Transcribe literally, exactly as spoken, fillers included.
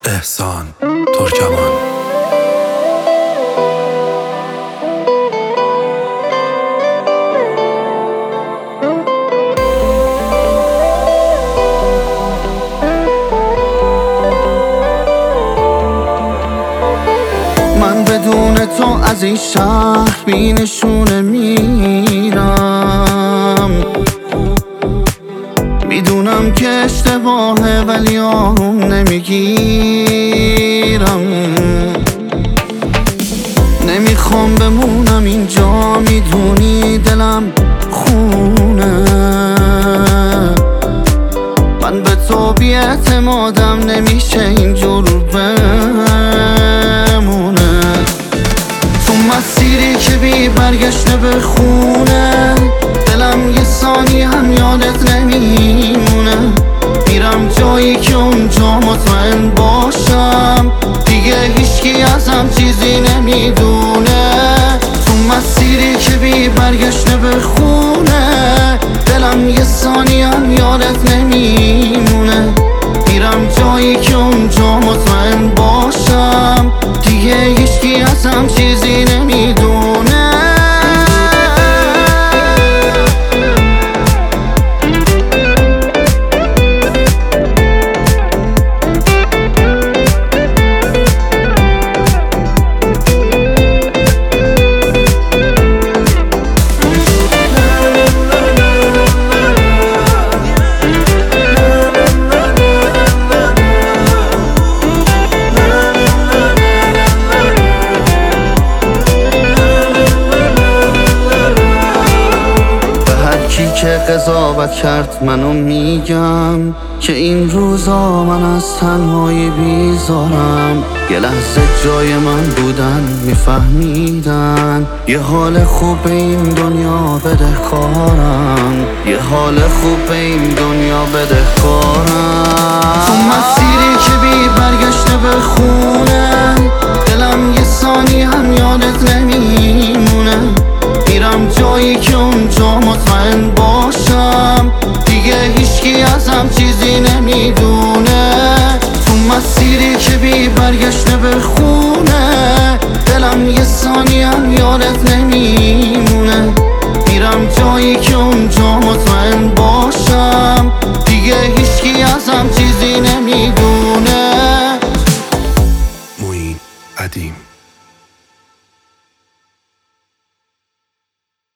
احسان ترکمان. من بدون تو از این شهر بی نشونه میرم، میدونم که اشتباهه ولی آروم نمیگیرم. نمیخوام بمونم اینجا، میدونی دلم خونه. من به تو بی اعتمادم، نمیشه اینجور بمونه. تو مسیری که بی برگشته به خونه، دلم یه ثانی هم یادت نمیمونه. میرم جایی که اونجا مطمئن باشم دیگه هیچکی ازم چیزی نمیدونه. تو مسیری که بی برگشته به خونه، دلم یه ثانی هم یادت نمیمونه. میرم جایی که اونجا مطمئن باشم دیگه هیچکی ازم چیزی نمیدونه. که قضاوت کرد منو میگم که این روزا من از تنهایی بیزارم. یه لحظه جای من بودن میفهمیدن یه حال خوب این دنیا بدهکارم. یه حال خوب این دنیا بدهکارم. تو مسیری که بی برگشته به خونه، دلم یه ثانی هم یادت نمیمونه. میرم جایی که اونجا مطمئن باشم دیگه هیچکی ازم چیزی نمیدونه. تو مسیری که بی برگشته به خونه، دلم یه ثانی هم یادت نمیمونه. میرم جایی که اونجا